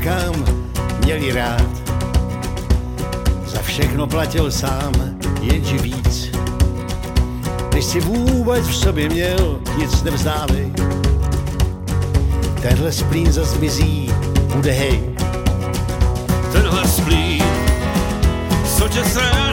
holkám měli rád. Za všechno platil sám, jenže víc. Než si vůbec v sobě měl, nic nevzdávej. Tenhle splín zas zmizí, bude hej. Tenhle splín, co tě sráží,